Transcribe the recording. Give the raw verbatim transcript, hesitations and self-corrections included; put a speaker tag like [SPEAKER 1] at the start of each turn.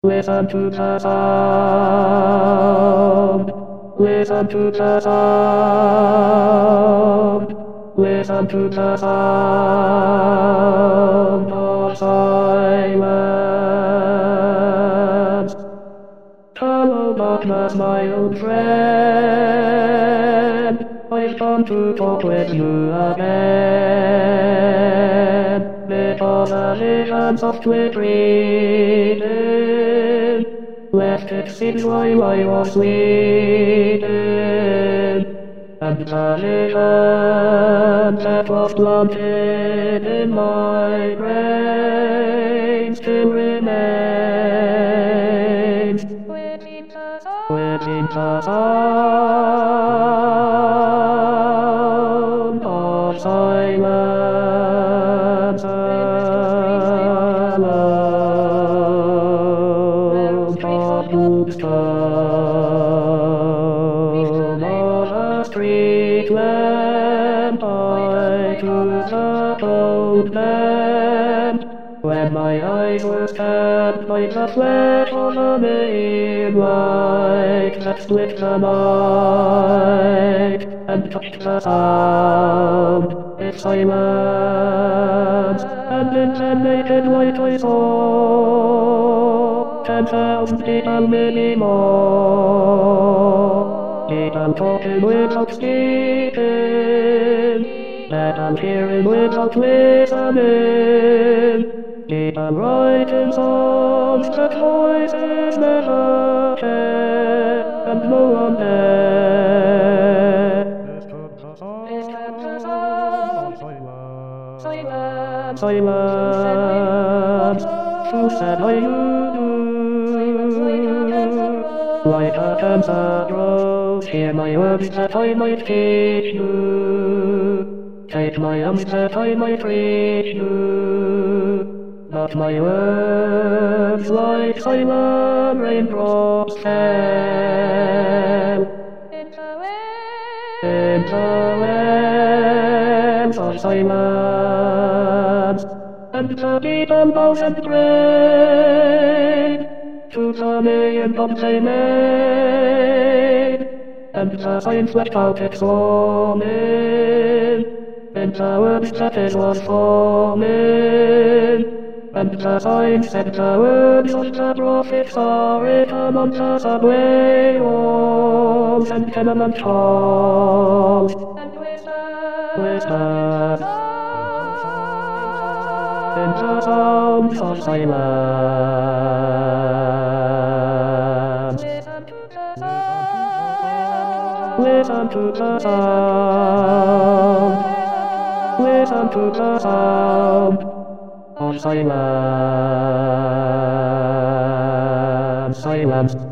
[SPEAKER 1] Listen to the sound. Listen to the sound. Listen to the sound of silence. Hello, darkness, my old friend. I've come to talk with you again. Because the visions of twittering left it since while I was sleeping. And the vision that was planted in my brain still remains. Within the sound of silence, alone from tombstone on a street lamp, I to the cold lamp. When my eyes were stabbed by the flash of a main light that split the night and touched the sound, its silence, and in the naked light I saw ten thousand people, many more. People talking without speaking, and hearing without listening. People writing songs that voices never share, and no one there. Silence, silence, who said I you do? Like a cancer grows, hear my words that I might teach you. Take my arms that I might reach you. But my words like silent raindrops fell in the wells of silence, and the people bowed and prayed to the million bombs they made, and the signs that out its warning in the words that it was forming. And the signs said the words of the prophets are written on the subway walls and tenement halls. And whisper in the sounds of silence. Listen to the sound. Listen to the sound of silence, silence.